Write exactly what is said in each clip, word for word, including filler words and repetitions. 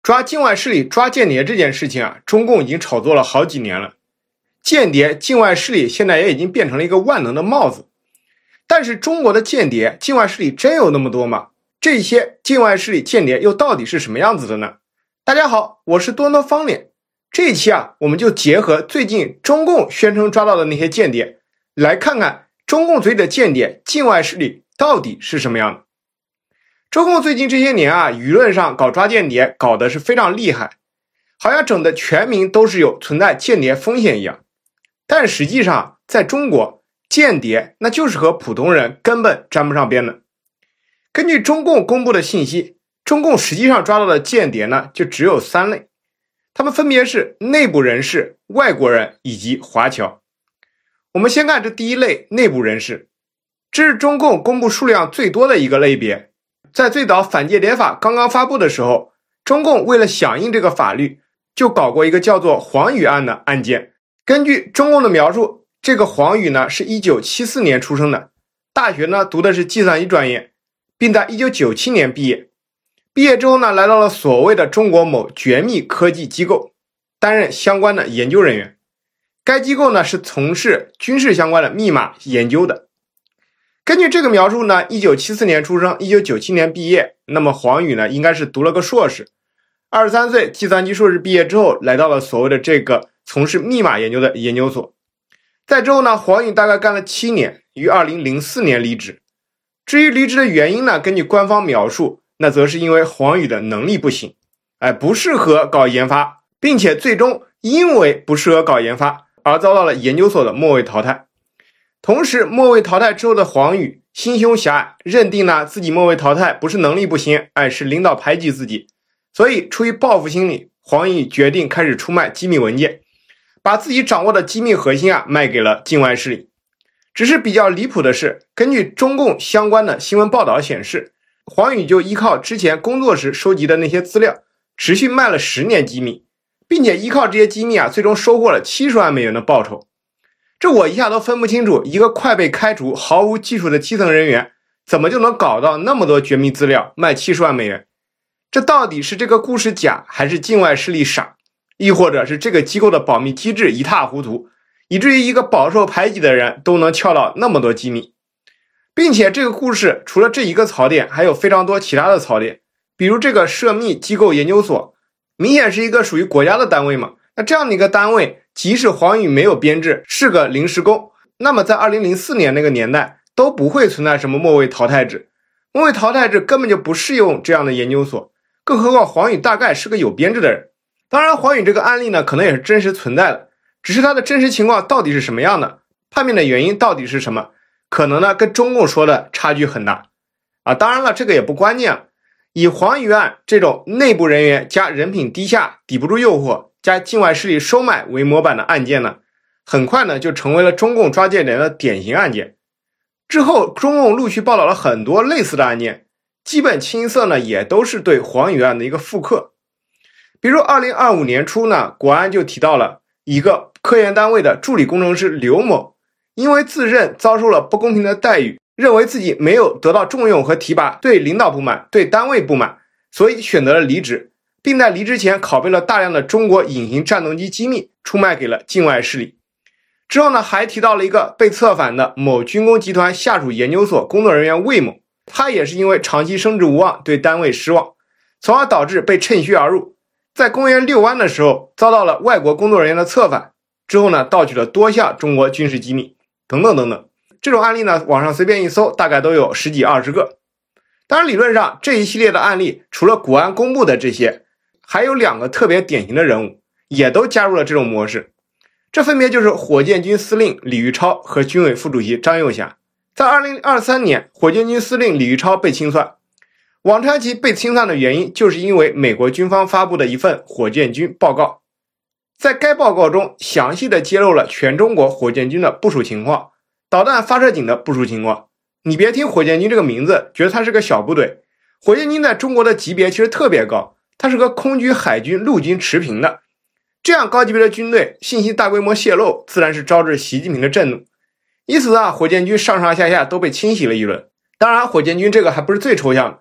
抓境外势力、抓间谍这件事情啊，中共已经炒作了好几年了。间谍、境外势力现在也已经变成了一个万能的帽子。但是中国的间谍、境外势力真有那么多吗？这些境外势力、间谍又到底是什么样子的呢？大家好，我是多多方脸。这一期啊，我们就结合最近中共宣称抓到的那些间谍，来看看中共嘴里的间谍、境外势力到底是什么样的。中共最近这些年啊，舆论上搞抓间谍搞得是非常厉害，好像整的全民都是有存在间谍风险一样。但实际上在中国，间谍那就是和普通人根本沾不上边的。根据中共公布的信息，中共实际上抓到的间谍呢，就只有三类，他们分别是内部人士、外国人以及华侨。我们先看这第一类，内部人士，这是中共公布数量最多的一个类别。在最早反间谍法刚刚发布的时候，中共为了响应这个法律，就搞过一个叫做黄宇案的案件。根据中共的描述，这个黄宇呢是一九七四年出生的，大学呢读的是计算机专业，并在一九九七年毕业。毕业之后呢，来到了所谓的中国某绝密科技机构，担任相关的研究人员。该机构呢是从事军事相关的密码研究的。根据这个描述呢，一九七四年出生，一九九七年毕业，那么黄宇呢应该是读了个硕士。二十三岁计算机硕士毕业之后，来到了所谓的这个从事密码研究的研究所。在之后呢，黄宇大概干了七年，于二零零四年离职。至于离职的原因呢，根据官方描述，那则是因为黄宇的能力不行，哎，不适合搞研发，并且最终因为不适合搞研发而遭到了研究所的末位淘汰。同时，末位淘汰之后的黄宇心胸狭隘，认定呢自己末位淘汰不是能力不行，哎，是领导排挤自己。所以出于报复心理，黄宇决定开始出卖机密文件，把自己掌握的机密核心啊卖给了境外势力。只是比较离谱的是，根据中共相关的新闻报道显示，黄宇就依靠之前工作时收集的那些资料，持续卖了十年机密，并且依靠这些机密啊，最终收获了七十万美元的报酬。这我一下都分不清楚，一个快被开除、毫无技术的基层人员，怎么就能搞到那么多绝密资料，卖七十万美元？这到底是这个故事假，还是境外势力傻？亦或者是这个机构的保密机制一塌糊涂，以至于一个饱受排挤的人都能撬到那么多机密？并且这个故事除了这一个槽点，还有非常多其他的槽点。比如这个涉密机构研究所，明显是一个属于国家的单位嘛，那这样的一个单位，即使黄宇没有编制，是个临时工，那么在二零零四年那个年代都不会存在什么末位淘汰制，末位淘汰制根本就不适用这样的研究所，更何况黄宇大概是个有编制的人。当然黄宇这个案例呢可能也是真实存在的，只是他的真实情况到底是什么样的，叛变的原因到底是什么，可能呢跟中共说的差距很大啊。当然了，这个也不关键了。以黄宇案这种内部人员加人品低下、抵不住诱惑加境外势力收买为模板的案件呢，很快呢就成为了中共抓间谍的典型案件。之后中共陆续报道了很多类似的案件，基本清一色呢也都是对黄宇案的一个复刻。比如二零二五年初呢，国安就提到了一个科研单位的助理工程师刘某，因为自认遭受了不公平的待遇，认为自己没有得到重用和提拔，对领导不满，对单位不满，所以选择了离职，并在离职前拷贝了大量的中国隐形战斗机机密，出卖给了境外势力。之后呢，还提到了一个被策反的某军工集团下属研究所工作人员魏某，他也是因为长期升职无望，对单位失望，从而导致被趁虚而入，在公元六湾的时候遭到了外国工作人员的策反，之后呢盗取了多项中国军事机密等等等等。这种案例呢网上随便一搜大概都有十几二十个。当然理论上这一系列的案例除了国安公布的这些，还有两个特别典型的人物也都加入了这种模式，这分别就是火箭军司令李玉超和军委副主席张又侠。在二零二三年，火箭军司令李玉超被清算，网传其被清算的原因就是因为美国军方发布的一份火箭军报告，在该报告中详细的揭露了全中国火箭军的部署情况，导弹发射井的部署情况。你别听火箭军这个名字觉得它是个小部队，火箭军在中国的级别其实特别高，它是和空军、海军、陆军持平的。这样高级别的军队信息大规模泄露，自然是招致习近平的震怒。因此啊，火箭军上上下下都被清洗了一轮。当然火箭军这个还不是最抽象的，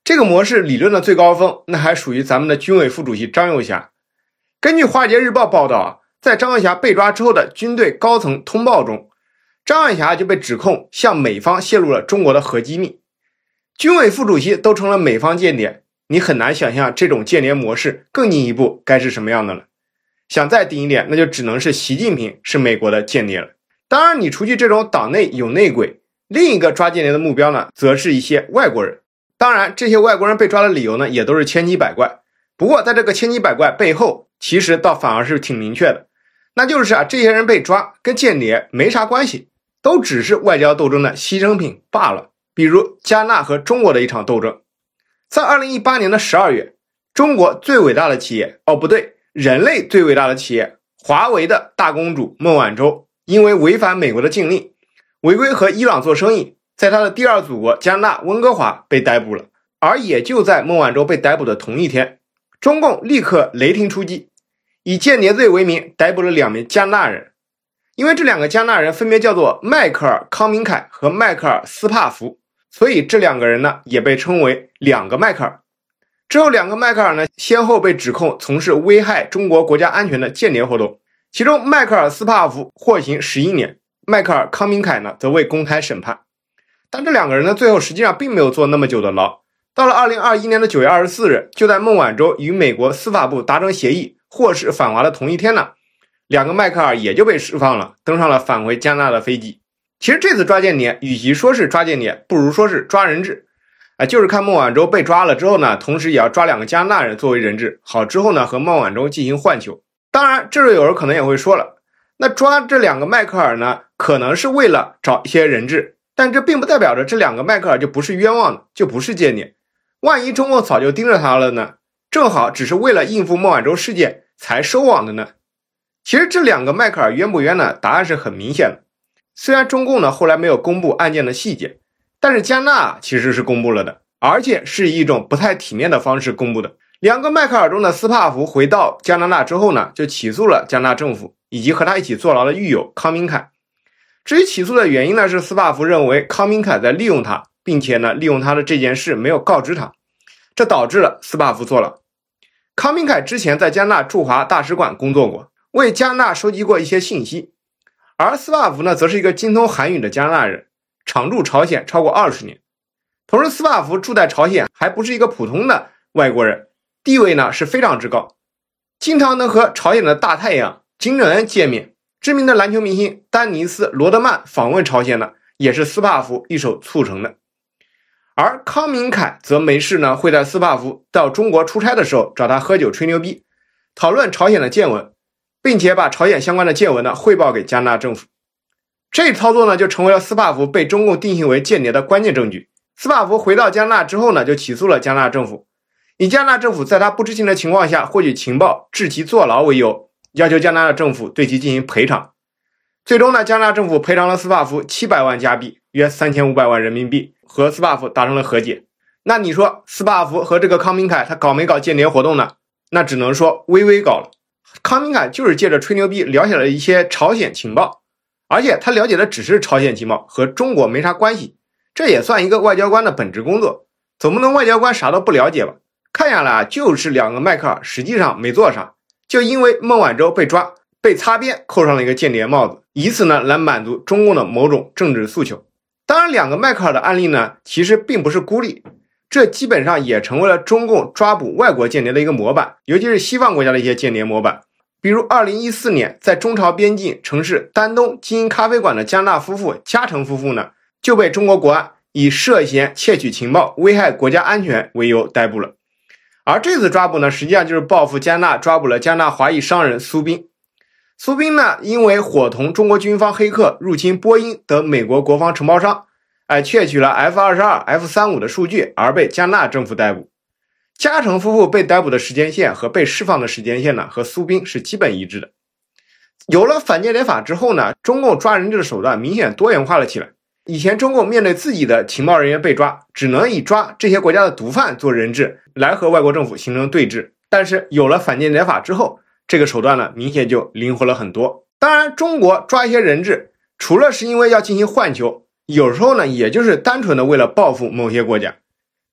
这个模式理论的最高峰，那还属于咱们的军委副主席张又侠。根据《华尔街日报》报道啊，在张又侠被抓之后的军队高层通报中，张又侠就被指控向美方泄露了中国的核机密。军委副主席都成了美方间谍，你很难想象这种间谍模式更进一步该是什么样的了。想再低一点，那就只能是习近平是美国的间谍了。当然，你除去这种党内有内鬼，另一个抓间谍的目标呢，则是一些外国人。当然，这些外国人被抓的理由呢，也都是千奇百怪。不过，在这个千奇百怪背后，其实倒反而是挺明确的，那就是啊，这些人被抓跟间谍没啥关系，都只是外交斗争的牺牲品罢了。比如加纳和中国的一场斗争，在二零一八年的十二月，中国最伟大的企业，哦不对，人类最伟大的企业华为的大公主孟晚舟，因为违反美国的禁令，违规和伊朗做生意，在他的第二祖国加纳温哥华被逮捕了。而也就在孟晚舟被逮捕的同一天，中共立刻雷霆出击，以间谍罪为名逮捕了两名加纳人。因为这两个加纳人分别叫做迈克尔·康明凯和迈克尔·斯帕福，所以这两个人呢也被称为两个迈克尔。之后两个迈克尔呢先后被指控从事危害中国国家安全的间谍活动，其中迈克尔·斯帕福获刑十一年，迈克尔·康明凯呢则未公开审判。但这两个人呢最后实际上并没有坐那么久的牢。到了二零二一年的九月二十四日，就在孟晚舟与美国司法部达成协议获释返华的同一天呢，两个迈克尔也就被释放了，登上了返回加拿大的飞机。其实这次抓间谍与其说是抓间谍，不如说是抓人质啊，就是看孟晚舟被抓了之后呢，同时也要抓两个加拿大人作为人质，好之后呢和孟晚舟进行换囚。当然这时有人可能也会说了，那抓这两个迈克尔呢可能是为了找一些人质，但这并不代表着这两个迈克尔就不是冤枉的，就不是间谍。万一中共早就盯着他了呢，正好只是为了应付孟晚舟事件才收网的呢？其实这两个迈克尔冤不冤呢？答案是很明显的。虽然中共呢后来没有公布案件的细节，但是加纳其实是公布了的，而且是以一种不太体面的方式公布的。两个迈克尔中的斯帕福回到加拿大之后呢，就起诉了加拿大政府以及和他一起坐牢的狱友康明凯。至于起诉的原因呢，是斯帕福认为康明凯在利用他，并且呢利用他的这件事没有告知他，这导致了斯帕福坐牢。康明凯之前在加拿大驻华大使馆工作过，为加拿大收集过一些信息，而斯帕福呢则是一个精通韩语的加拿大人，常驻朝鲜超过二十年。同时斯帕福住在朝鲜还不是一个普通的外国人，地位呢是非常之高，经常能和朝鲜的大太阳金正恩见面。知名的篮球明星丹尼斯·罗德曼访问朝鲜呢，也是斯帕福一手促成的。而康明凯则没事呢，会在斯帕福到中国出差的时候找他喝酒吹牛逼，讨论朝鲜的见闻，并且把朝鲜相关的见闻呢汇报给加拿大政府。这一操作呢就成为了斯帕福被中共定性为间谍的关键证据。斯帕福回到加拿大之后呢，就起诉了加拿大政府，以加拿大政府在他不知情的情况下获取情报致其坐牢为由，要求加拿大政府对其进行赔偿。最终呢，加拿大政府赔偿了斯帕福七百万加币，约三千五百万人民币，和斯帕福达成了和解。那你说斯帕福和这个康明凯他搞没搞间谍活动呢？那只能说微微搞了。康明凯就是借着吹牛逼了解了一些朝鲜情报，而且他了解的只是朝鲜情报，和中国没啥关系，这也算一个外交官的本职工作，总不能外交官啥都不了解吧？看下来啊，就是两个迈克尔实际上没做啥，就因为孟晚舟被抓被擦边，扣上了一个间谍帽子，以此呢来满足中共的某种政治诉求。当然两个迈克尔的案例呢其实并不是孤立，这基本上也成为了中共抓捕外国间谍的一个模板，尤其是西方国家的一些间谍模板。比如二零一四年在中朝边境城市丹东经营咖啡馆的加拿大夫妇加成夫妇呢，就被中国国安以涉嫌窃取情报危害国家安全为由逮捕了。而这次抓捕呢，实际上就是报复加拿大抓捕了加拿大华裔商人苏斌。苏斌呢，因为伙同中国军方黑客入侵波音等美国国防承包商，哎，窃取了 F 二十二、F 三十五 的数据，而被加拿大政府逮捕。加成夫妇被逮捕的时间线和被释放的时间线呢，和苏斌是基本一致的。有了反间谍法之后呢，中共抓人质的手段明显多元化了起来。以前中共面对自己的情报人员被抓，只能以抓这些国家的毒贩做人质来和外国政府形成对峙，但是有了反间谍法之后，这个手段呢明显就灵活了很多。当然中国抓一些人质，除了是因为要进行换囚，有时候呢也就是单纯的为了报复某些国家。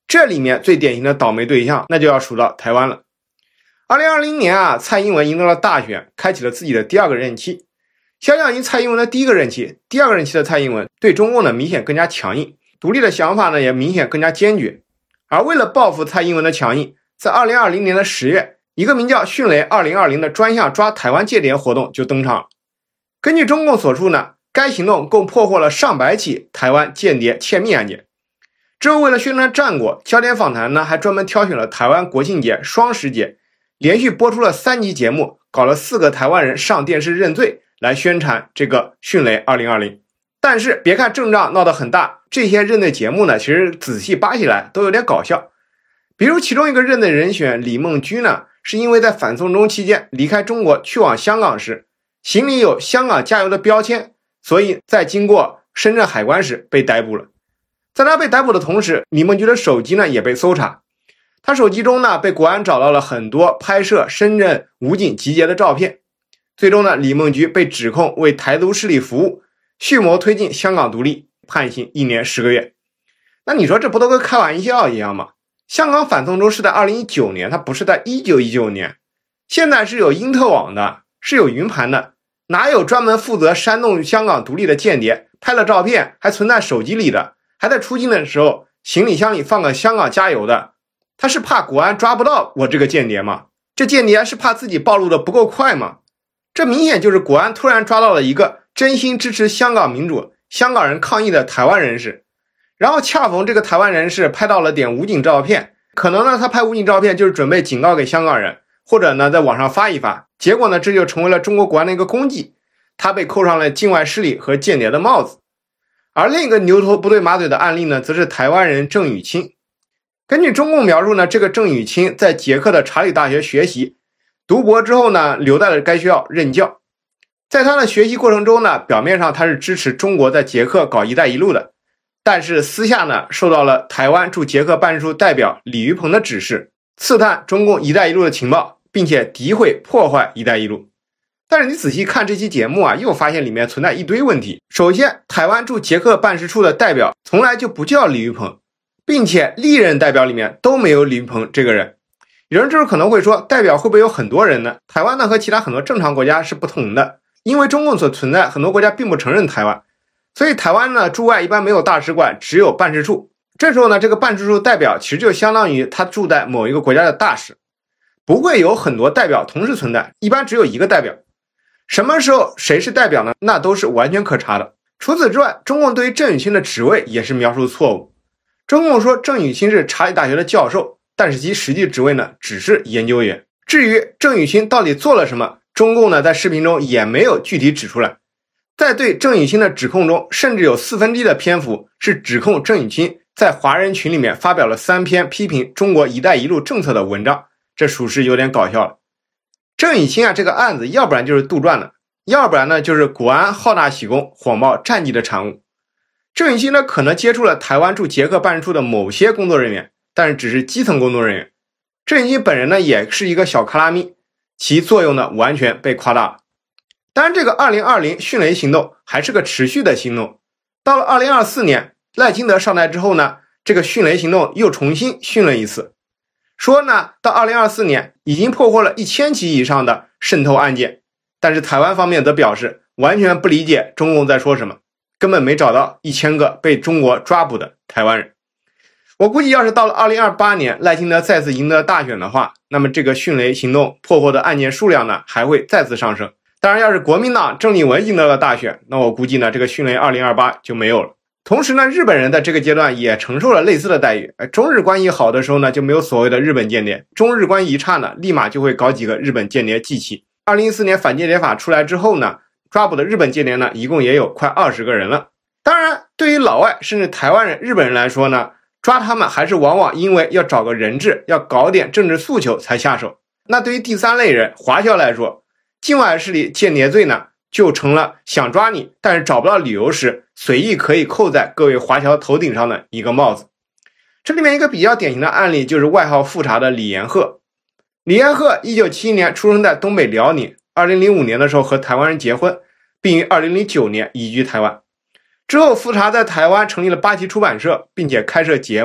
这里面最典型的倒霉对象，那就要数到台湾了。二零二零年啊，蔡英文赢得了大选，开启了自己的第二个任期。相较于蔡英文的第一个任期，第二个任期的蔡英文对中共呢明显更加强硬，独立的想法呢也明显更加坚决。而为了报复蔡英文的强硬，在二零二零年的十月，一个名叫迅雷二零二零的专项抓台湾间谍活动就登场了。根据中共所述呢，该行动共破获了上百起台湾间谍窃密案件。之后为了宣传战果，焦点访谈呢还专门挑选了台湾国庆节、双十节，连续播出了三集节目，搞了四个台湾人上电视认罪，来宣传这个迅雷二零二零。但是别看阵仗闹得很大，这些认罪节目呢，其实仔细扒起来都有点搞笑。比如其中一个认罪人选李孟居呢，是因为在反送中期间离开中国去往香港时，行李有香港加油的标签，所以在经过深圳海关时被逮捕了。在他被逮捕的同时，李孟居的手机呢也被搜查。他手机中呢被国安找到了很多拍摄深圳武警集结的照片。最终呢，李孟居被指控为台独势力服务，蓄谋推进香港独立，判刑一年十个月。那你说这不都跟开玩笑一样吗？香港反送中是在二零一九年，它不是在一九一九年。现在是有因特网的，是有云盘的，哪有专门负责煽动香港独立的间谍，拍了照片还存在手机里的，还在出境的时候行李箱里放个香港加油的？他是怕国安抓不到我这个间谍吗？这间谍是怕自己暴露的不够快吗？这明显就是国安突然抓到了一个真心支持香港民主、香港人抗议的台湾人士，然后恰逢这个台湾人士拍到了点武警照片，可能呢他拍武警照片就是准备警告给香港人，或者呢在网上发一发，结果呢这就成为了中国国安的一个功绩，他被扣上了境外势力和间谍的帽子。而另一个牛头不对马嘴的案例呢，则是台湾人郑宇清。根据中共描述呢，这个郑宇清在捷克的查理大学学习，读博之后呢，留在了该学校任教。在他的学习过程中呢，表面上他是支持中国在捷克搞一带一路的，但是私下呢，受到了台湾驻捷克办事处代表李于鹏的指示，刺探中共一带一路的情报，并且诋毁破坏一带一路。但是你仔细看这期节目啊，又发现里面存在一堆问题。首先，台湾驻捷克办事处的代表从来就不叫李于鹏，并且历任代表里面都没有李于鹏这个人。有人就是可能会说，代表会不会有很多人呢？台湾呢和其他很多正常国家是不同的，因为中共所存在，很多国家并不承认台湾，所以台湾呢驻外一般没有大使馆，只有办事处。这时候呢，这个办事处代表其实就相当于他驻在某一个国家的大使，不会有很多代表同时存在，一般只有一个代表。什么时候谁是代表呢？那都是完全可查的。除此之外，中共对于郑宇清的职位也是描述错误。中共说郑宇清是查理大学的教授，但是其实际职位呢只是研究员。至于郑宇清到底做了什么，中共呢在视频中也没有具体指出来。在对郑宇清的指控中，甚至有四分之一的篇幅是指控郑宇清在华人群里面发表了三篇批评中国一带一路政策的文章，这属实有点搞笑了。郑宇清啊，这个案子要不然就是杜撰的，要不然呢就是国安好大喜功、谎报战绩的产物。郑宇清呢可能接触了台湾驻捷克办事处的某些工作人员，但是只是基层工作人员。郑宇清本人呢也是一个小卡拉咪，其作用呢完全被夸大了。当然这个二零二零迅雷行动还是个持续的行动，到了二零二四年赖清德上台之后呢，这个迅雷行动又重新训了一次，说呢到二零二四年已经破获了一千起以上的渗透案件。但是台湾方面则表示完全不理解中共在说什么，根本没找到一千个被中国抓捕的台湾人。我估计要是到了二零二八年赖清德再次赢得大选的话，那么这个迅雷行动破获的案件数量呢还会再次上升。当然要是国民党郑丽文赢得了大选，那我估计呢这个迅雷二零二八就没有了。同时呢，日本人在这个阶段也承受了类似的待遇。中日关系好的时候呢，就没有所谓的日本间谍；中日关系一差呢，立马就会搞几个日本间谍记起。二零一四年反间谍法出来之后呢，抓捕的日本间谍呢，一共也有快二十个人了。当然，对于老外甚至台湾人、日本人来说呢，抓他们还是往往因为要找个人质，要搞点政治诉求才下手。那对于第三类人华侨来说，境外势力间谍罪呢，就成了想抓你但是找不到理由时随意可以扣在各位华侨头顶上的一个帽子。这里面一个比较典型的案例就是外号富察的李延鹤。李延鹤一九七一年出生在东北辽宁，二零零五年的时候和台湾人结婚，并于二零零九年移居台湾。之后富察在台湾成立了八旗出版社，并且开设节目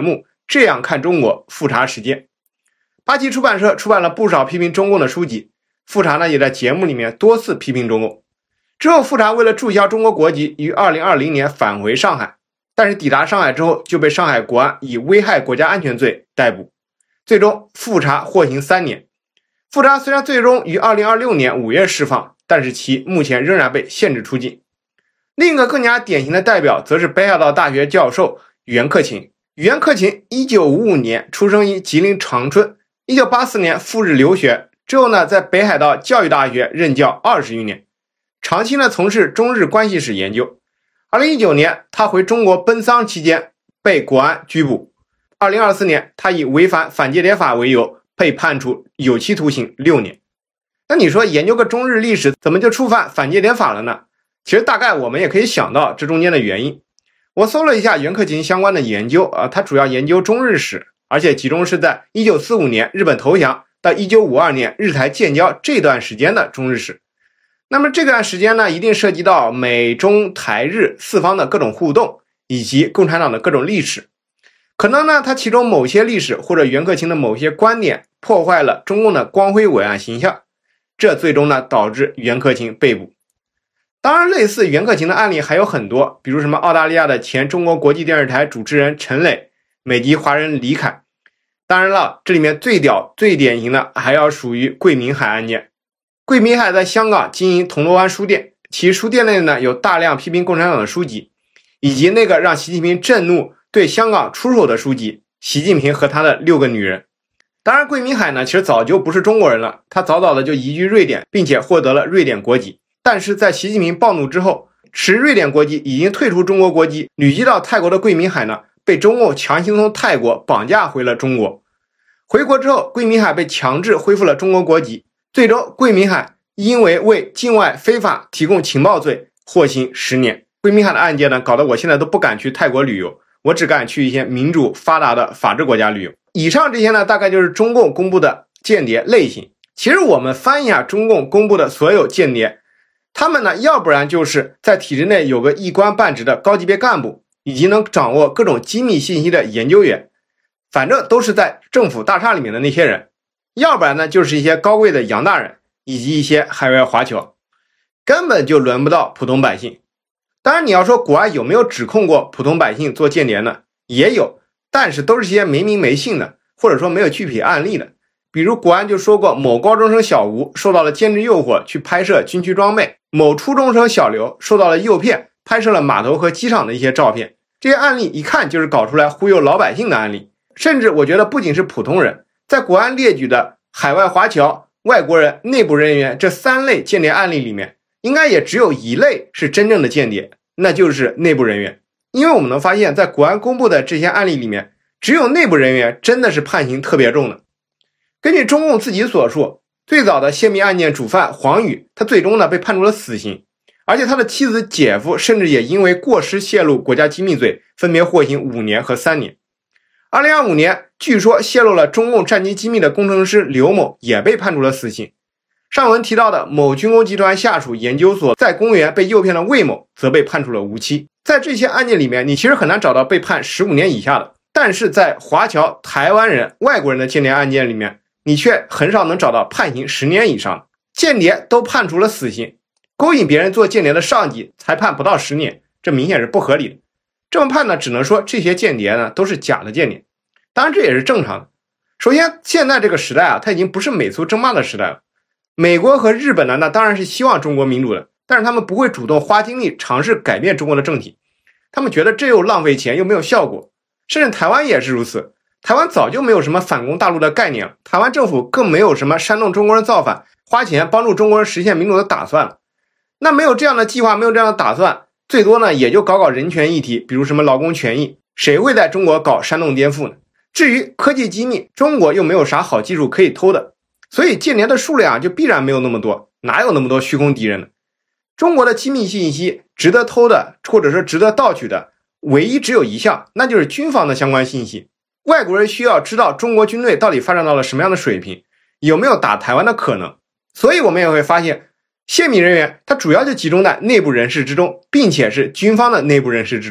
这样看中国复查时间。八旗出版社出版了不少批评中共的书籍，复查呢也在节目里面多次批评中共。之后复查为了注销中国国籍，于二零二零年返回上海，但是抵达上海之后就被上海国安以危害国家安全罪逮捕，最终复查获刑三年。复查虽然最终于二零二六年五月释放，但是其目前仍然被限制出境。另一个更加典型的代表则是北海道大学教授袁克勤。袁克勤一九五五年出生于吉林长春，一九八四年赴日留学，之后呢在北海道教育大学任教二十余年，长期呢从事中日关系史研究。二零一九年他回中国奔丧期间被国安拘捕。二零二四年他以违反反间谍法为由被判处有期徒刑六年。那你说研究个中日历史怎么就触犯反间谍法了呢？其实大概我们也可以想到这中间的原因。我搜了一下袁克勤相关的研究啊，他主要研究中日史，而且集中是在一九四五年日本投降到一九五二年日台建交这段时间的中日史。那么这段时间呢，一定涉及到美中台日四方的各种互动，以及共产党的各种历史。可能呢，他其中某些历史或者袁克勤的某些观点破坏了中共的光辉伟岸形象，这最终呢导致袁克勤被捕。当然类似袁克勤的案例还有很多，比如什么澳大利亚的前中国国际电视台主持人陈磊，美籍华人李凯。当然了，这里面最屌最典型的还要属于桂民海案件。桂民海在香港经营铜锣湾书店，其书店内呢有大量批评共产党的书籍，以及那个让习近平震怒对香港出手的书籍，习近平和他的六个女人。当然桂民海呢其实早就不是中国人了，他早早的就移居瑞典，并且获得了瑞典国籍。但是在习近平暴怒之后，持瑞典国籍已经退出中国国籍旅居到泰国的桂民海呢，被中共强行从泰国绑架回了中国。回国之后，桂民海被强制恢复了中国国籍，最终桂民海因为为境外非法提供情报罪获刑十年。桂民海的案件呢，搞得我现在都不敢去泰国旅游，我只敢去一些民主发达的法治国家旅游。以上这些呢，大概就是中共公布的间谍类型。其实我们翻译一下中共公布的所有间谍，他们呢，要不然就是在体制内有个一官半职的高级别干部，以及能掌握各种机密信息的研究员，反正都是在政府大厦里面的那些人；要不然呢，就是一些高贵的洋大人，以及一些海外华侨，根本就轮不到普通百姓。当然，你要说国安有没有指控过普通百姓做间谍呢？也有，但是都是些没名没姓的，或者说没有具体案例的。比如国安就说过，某高中生小吴受到了监制诱惑去拍摄军区装备，某初中生小刘受到了诱骗，拍摄了码头和机场的一些照片。这些案例一看就是搞出来忽悠老百姓的案例。甚至我觉得不仅是普通人，在国安列举的海外华侨、外国人、内部人员这三类间谍案例里面，应该也只有一类是真正的间谍，那就是内部人员。因为我们能发现，在国安公布的这些案例里面，只有内部人员真的是判刑特别重的。根据中共自己所述，最早的泄密案件主犯黄宇，他最终呢被判处了死刑，而且他的妻子姐夫甚至也因为过失泄露国家机密罪分别获刑五年和三年。二零二五年，据说泄露了中共战机机密的工程师刘某也被判处了死刑。上文提到的某军工集团下属研究所在公园被诱骗的魏某则被判处了无期。在这些案件里面，你其实很难找到被判十五年以下的，但是在华侨、台湾人、外国人的间谍案件里面，你却很少能找到判刑十年以上的。间谍都判处了死刑，勾引别人做间谍的上级才判不到十年，这明显是不合理的。这么判呢，只能说这些间谍呢都是假的间谍，当然这也是正常的。首先，现在这个时代啊，它已经不是美苏争霸的时代了。美国和日本呢，那当然是希望中国民主的，但是他们不会主动花精力尝试改变中国的政体，他们觉得这又浪费钱又没有效果。甚至台湾也是如此，台湾早就没有什么反攻大陆的概念了，台湾政府更没有什么煽动中国人造反、花钱帮助中国人实现民主的打算了。那没有这样的计划，没有这样的打算，最多呢也就搞搞人权议题，比如什么劳工权益，谁会在中国搞煽动颠覆呢？至于科技机密，中国又没有啥好技术可以偷的，所以间谍的数量就必然没有那么多，哪有那么多虚空敌人呢？中国的机密信息值得偷的，或者说值得盗取的，唯一只有一项，那就是军方的相关信息。外国人需要知道中国军队到底发展到了什么样的水平，有没有打台湾的可能。所以我们也会发现，泄密人员他主要就集中在内部人士之中，并且是军方的内部人士之中。毕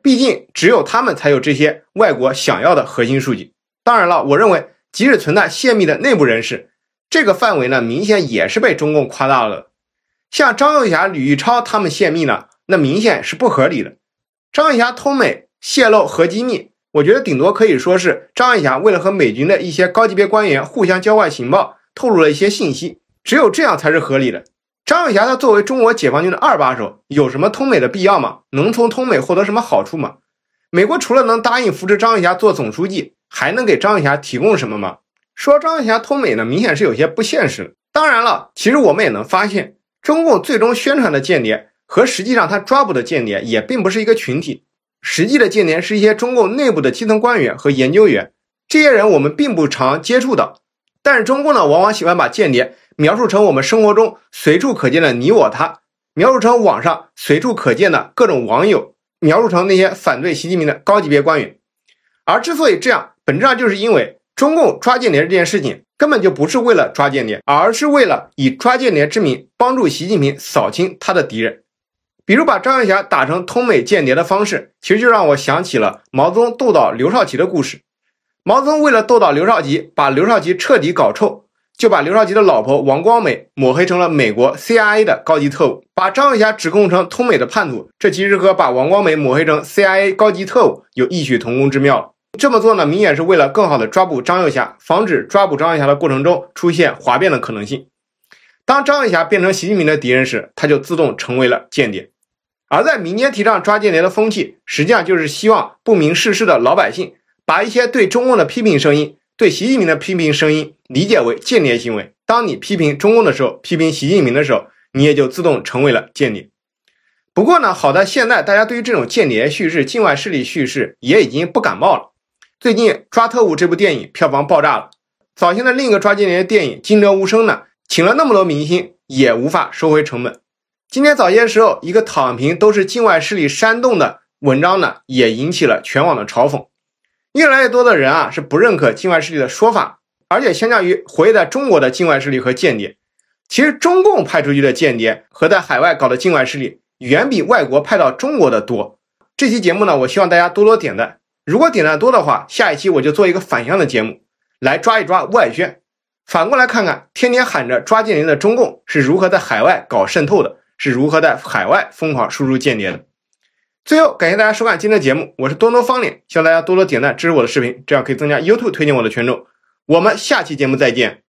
毕竟只有他们才有这些外国想要的核心数据。当然了，我认为即使存在泄密的内部人士，这个范围呢明显也是被中共夸大了的。像张幼霞、吕玉超他们泄密呢，那明显是不合理的。张幼霞通美泄露核机密，我觉得顶多可以说是张幼霞为了和美军的一些高级别官员互相交换情报，透露了一些信息，只有这样才是合理的。张幼霞她作为中国解放军的二把手，有什么通美的必要吗？能从通美获得什么好处吗？美国除了能答应扶持张幼霞做总书记，还能给张幼霞提供什么吗？说张幼霞通美呢，明显是有些不现实的。当然了，其实我们也能发现，中共最终宣传的间谍和实际上他抓捕的间谍也并不是一个群体。实际的间谍是一些中共内部的基层官员和研究员，这些人我们并不常接触到，但是中共呢，往往喜欢把间谍描述成我们生活中随处可见的你我他，描述成网上随处可见的各种网友，描述成那些反对习近平的高级别官员。而之所以这样，本质上就是因为中共抓间谍这件事情根本就不是为了抓间谍，而是为了以抓间谍之名帮助习近平扫清他的敌人。比如把张幼霞打成通美间谍的方式，其实就让我想起了毛泽东斗倒刘少奇的故事。毛泽东为了斗倒刘少奇，把刘少奇彻底搞臭，就把刘少奇的老婆王光美抹黑成了美国 C I A 的高级特务，把张幼霞指控成通美的叛徒，这其实和把王光美抹黑成 C I A 高级特务有异曲同工之妙。这么做呢，明显是为了更好的抓捕张幼霞，防止抓捕张幼霞的过程中出现哗变的可能性。当张幼霞变成习近平的敌人时，他就自动成为了间谍。而在民间提倡抓间谍的风气，实际上就是希望不明世事的老百姓把一些对中共的批评声音、对习近平的批评声音理解为间谍行为。当你批评中共的时候，批评习近平的时候，你也就自动成为了间谍。不过呢，好在现在大家对于这种间谍叙事、境外势力叙事也已经不感冒了。最近《抓特务》这部电影票房爆炸了，早先的另一个抓间谍的电影《惊蛰无声》呢，请了那么多明星也无法收回成本。今天早些时候，一个躺平都是境外势力煽动的文章呢，也引起了全网的嘲讽。越来越多的人啊是不认可境外势力的说法，而且相较于活跃在中国的境外势力和间谍，其实中共派出去的间谍和在海外搞的境外势力远比外国派到中国的多。这期节目呢，我希望大家多多点赞，如果点赞多的话，下一期我就做一个反向的节目，来抓一抓外宣，反过来看看天天喊着抓间谍的中共是如何在海外搞渗透的，是如何在海外疯狂输入间谍的。最后感谢大家收看今天的节目，我是多多方脸，希望大家多多点赞支持我的视频，这样可以增加 YouTube 推荐我的权重。我们下期节目再见。